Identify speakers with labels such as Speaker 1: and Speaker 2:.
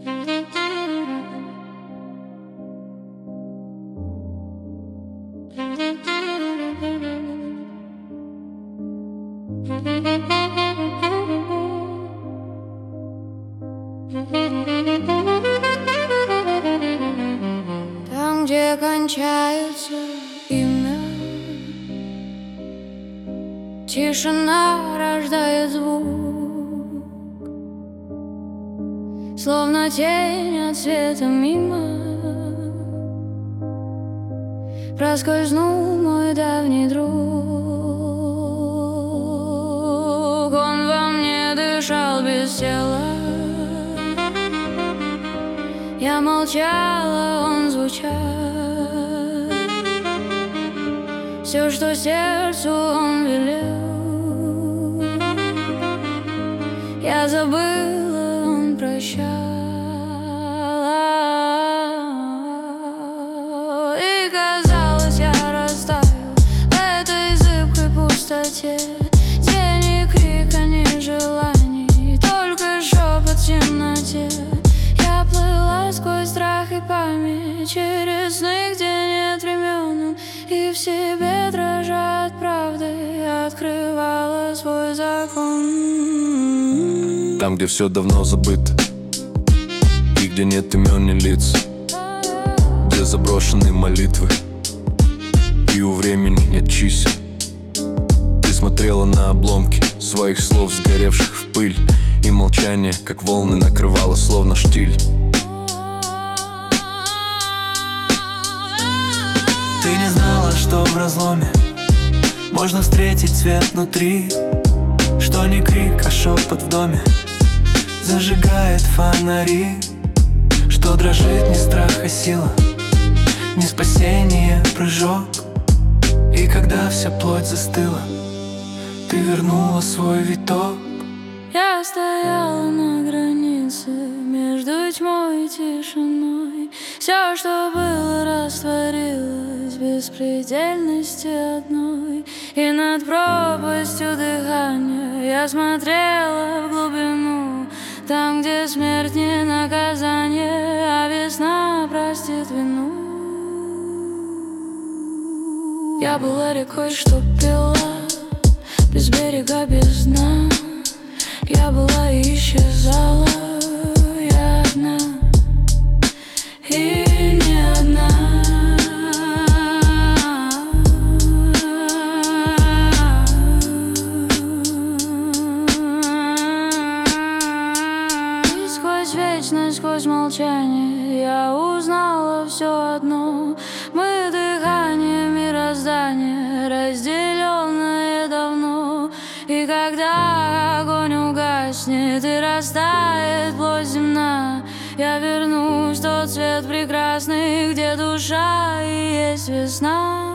Speaker 1: Там, где кончается имя, тишина рождает звук, словно тень от света мимо. Проскользнул мой давний друг. Он во мне дышал без тела. Я молчала, он звучал. Все, что сердцу он велел, я забыла, он прощал. И казалось, я растаял в этой зыбкой пустоте. Тени, крика, ни желаний, только шепот в темноте. Я плыла сквозь страх и память, через сны, где нет времен, и в себе дрожа от правды открывала свой закон.
Speaker 2: Там, где все давно забыто, и где нет имен, ни лиц, где заброшены молитвы, и у времени нет чисел. Ты смотрела на обломки своих слов, сгоревших в пыль, и молчание, как волны, накрывало словно штиль.
Speaker 3: Ты не знала, что в разломе можно встретить свет внутри, что не крик, а шепот в доме зажигает фонари, что дрожит не страх, а сила, не спасение, прыжок. И когда вся плоть застыла, ты вернула свой виток.
Speaker 1: Я стояла на границе между тьмой и тишиной. Все, что было, растворилось в беспредельности одной. И над пропастью дыхания я смотрела в глубину, там, где смерть не наказание, а весна простит вину. Я была рекой, что пила без берега, без дна. Я была и исчезала, я одна, и не одна. И сквозь вечность, сквозь молчание я узнала все одно. Мы дыхание мироздания, разделенное давно. И когда огонь угаснет и растает плоть земна, я вернусь в тот свет прекрасный, где душа и есть весна.